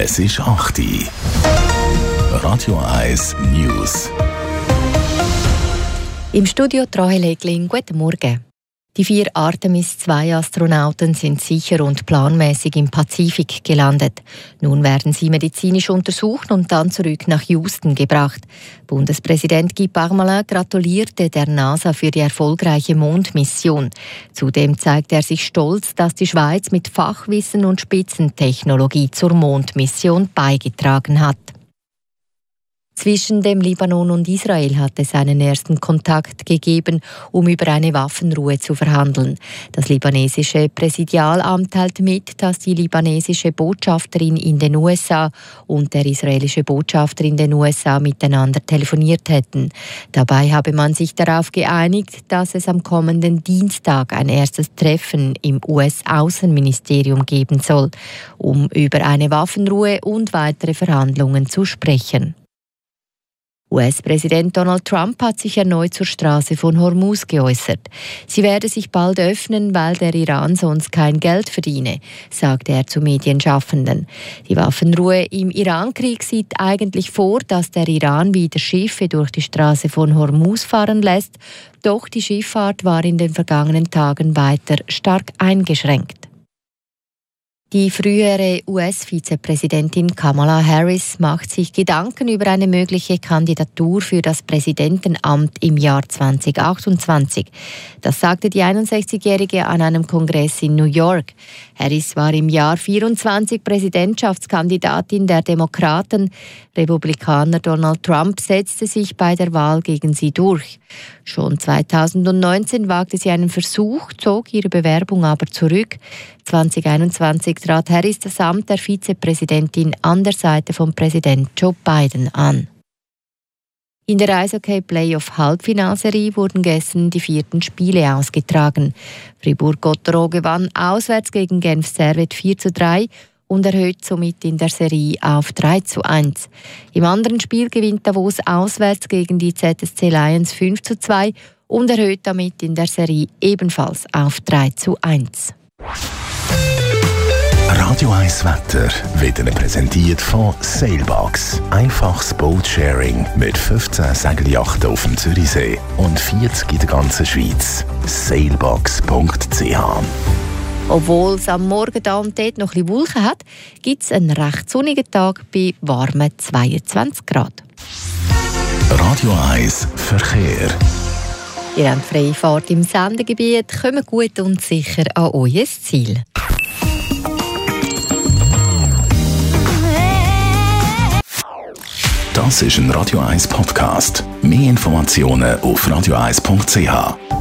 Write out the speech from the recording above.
Es ist 8 Uhr. Radio 1 News. Im Studio Rahel Egling, guten Morgen. Die 4 Artemis-II-Astronauten sind sicher und planmäßig im Pazifik gelandet. Nun werden sie medizinisch untersucht und dann zurück nach Houston gebracht. Bundespräsident Guy Parmelin gratulierte der NASA für die erfolgreiche Mondmission. Zudem zeigt er sich stolz, dass die Schweiz mit Fachwissen und Spitzentechnologie zur Mondmission beigetragen hat. Zwischen dem Libanon und Israel hat es einen ersten Kontakt gegeben, um über eine Waffenruhe zu verhandeln. Das libanesische Präsidialamt teilt mit, dass die libanesische Botschafterin in den USA und der israelische Botschafter in den USA miteinander telefoniert hätten. Dabei habe man sich darauf geeinigt, dass es am kommenden Dienstag ein erstes Treffen im US-Außenministerium geben soll, um über eine Waffenruhe und weitere Verhandlungen zu sprechen. US-Präsident Donald Trump hat sich erneut zur Straße von Hormuz geäußert. Sie werde sich bald öffnen, weil der Iran sonst kein Geld verdiene, sagte er zu Medienschaffenden. Die Waffenruhe im Iran-Krieg sieht eigentlich vor, dass der Iran wieder Schiffe durch die Straße von Hormuz fahren lässt, doch die Schifffahrt war in den vergangenen Tagen weiter stark eingeschränkt. Die frühere US-Vizepräsidentin Kamala Harris macht sich Gedanken über eine mögliche Kandidatur für das Präsidentenamt im Jahr 2028. Das sagte die 61-Jährige an einem Kongress in New York. Harris war im Jahr 24 Präsidentschaftskandidatin der Demokraten. Republikaner Donald Trump setzte sich bei der Wahl gegen sie durch. Schon 2019 wagte sie einen Versuch, zog ihre Bewerbung aber zurück. 2021 trat Harris das Amt der Vizepräsidentin an der Seite von Präsident Joe Biden an. In der Eishockey-Playoff-Halbfinalserie wurden gestern die 4. Spiele ausgetragen. Fribourg-Gottero gewann auswärts gegen Genf Servette 4:3 und erhöht somit in der Serie auf 3:1. Im anderen Spiel gewinnt Davos auswärts gegen die ZSC Lions 5:2 und erhöht damit in der Serie ebenfalls auf 3:1. Radio 1 Wetter wird Ihnen präsentiert von Sailbox. Einfaches Boatsharing mit 15 Segelyachten auf dem Zürichsee und 40 in der ganzen Schweiz. Sailbox.ch. Obwohl es am Morgen da und dort noch ein bisschen Wolken hat, gibt es einen recht sonnigen Tag bei warmen 22 Grad. Radio 1 Verkehr. Ihr habt freie Fahrt im Sendegebiet, kommt gut und sicher an euer Ziel. Das ist ein Radio 1 Podcast. Mehr Informationen auf radio1.ch.